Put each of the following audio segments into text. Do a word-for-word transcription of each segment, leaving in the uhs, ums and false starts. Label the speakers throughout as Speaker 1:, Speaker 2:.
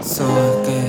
Speaker 1: ساقه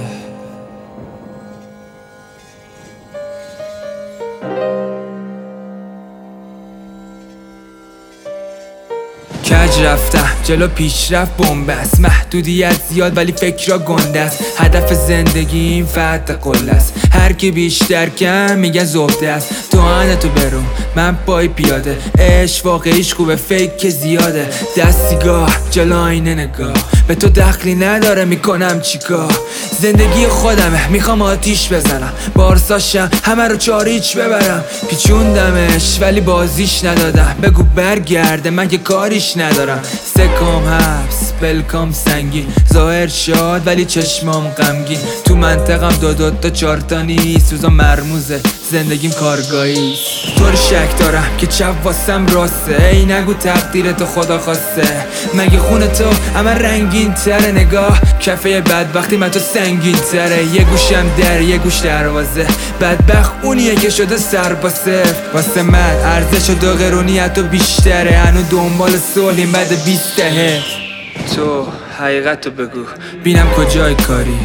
Speaker 1: کج رفتم جلو پیشرفت بنبست، محدودیت زیاد ولی فکرها گنده است. هدف زندگیم فتح قله است، هر کی بیشتر کم میگه زبده است. تو آن تو برو من پای پیاده، عشق واقعیش خوبه فیک زیاده. دستیگاه جلو آینه نگاه، به تو دخلی نداره میکنم چیکار. زندگی خودمه میخوام آتیش بزنم، بارساشم همه رو چاریچ ببرم. پیچوندمش ولی بازیش ندادم، بگو برگرده من که کاریش ندارم. سکام حبس بلکام سنگین، ظاهر شاد ولی چشمام غمگین. تو منطقم دو دو تا چار تا نیست، روزا مرموزه زندگیم کارگاهی. تو رو شک دارم که چپ واسم راسته، ای نگو تقدیر تو خدا خواسته. مگه خون تو همه رنگین تره، نگاه کفه بدبختی من تو سنگین تره. یه گوشم در یه گوش دروازه، بدبخت اونیه که شده سر با صفر. واسه من ارزش و دو قرونیت تو بیشتره، هنو دنبال صلحیم بعد بیست دهه. تو حقیقت رو بگو بینم کجای کاری،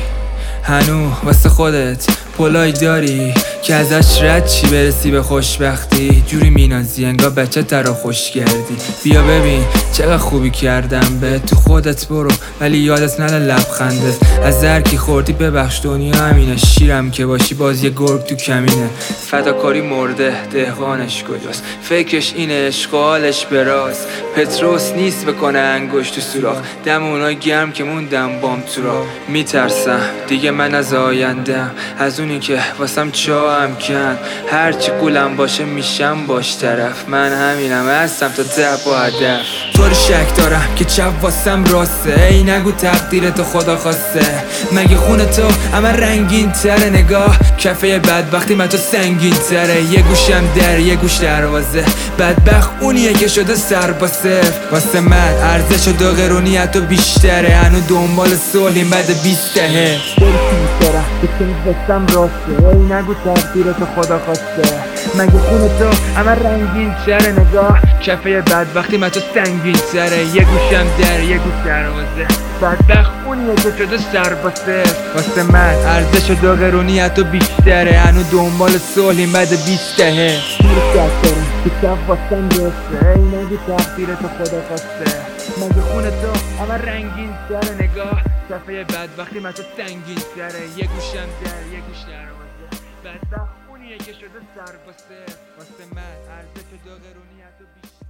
Speaker 1: هنو واسه خودت پولای داری که ازش رد چی برسی به خوشبختی. جوری مینازی انگار بچه ترا خوش کردی. بیا ببین چقدر خوبی کردم به تو، خودت برو ولی یادت نره لبخنده. از هرکی خوردی ببخش دنیا همینه، شیرم که باشی باز یه گرگ تو کمینه. فداکاری مرده دهقانش کجاست، فکرش اینه اشغالش براز. پتروس نیست بکنه انگشت تو سوراخ، دم اونای گرم که موندم بام تو راه. میترسم دیگه من از آیندم، از اونی که واسم چاهم کن. هرچی قولم باشه میشم باش طرف، من همینم هستم تا ته با هدف. تو رو شک دارم که چپ واسم راسته، ای نگو تقدیر تو خدا خواسته. مگه خون تو همه رنگین تره، نگاه کفه بدبختی من تو سنگین تره. یه گوشم در یه گوش دروازه، بدبخت اونیه که شده سر با صفر. واسه من ارزش و دو قرونیت تو بیشتره، هنو دنبال صلحیم بعد بیست دهه. دارم که واسم راسته، ای نگو تقدیر تو خدا خواسته. مگه خون تو همه رنگین تره، نگاه کفه بدبختی من تو سنگین تره. یه گوشم در یه گوش دروازه، بدبخت اونیه که شده سر با صفر. واسه من ارزش و دو قرونیت تو بیشتره، هنو دنبال صلحیم بعد بیست دهه. دارم که چپ واسم راسته، ای نگو تقدیر تو خدا خواسته. مگه خون تو همه رنگین تره، نگاه کفه بدبختی من تو سنگین تره. یه گوشم در یه گوش دروازه، بدبخت اونیه که شده سر با صفر. واسه من ارزش و دو قرونیت تو بیشتره.